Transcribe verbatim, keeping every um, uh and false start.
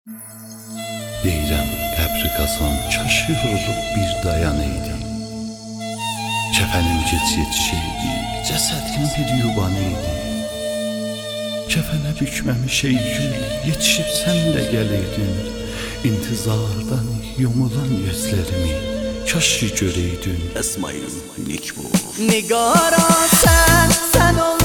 Deyirəm qəbri qazan kaşı yorulub bir dayan idi. Kəfənim gec yetişirdi, cəsədim bir yuban idi. Kəfənə bükməmiş ey gül, yetişib sən də gələydin. İntizardan yumulan gözlərimi kaş ki görəydin. Əsmayım Nik bu. Nigara sən, sən ol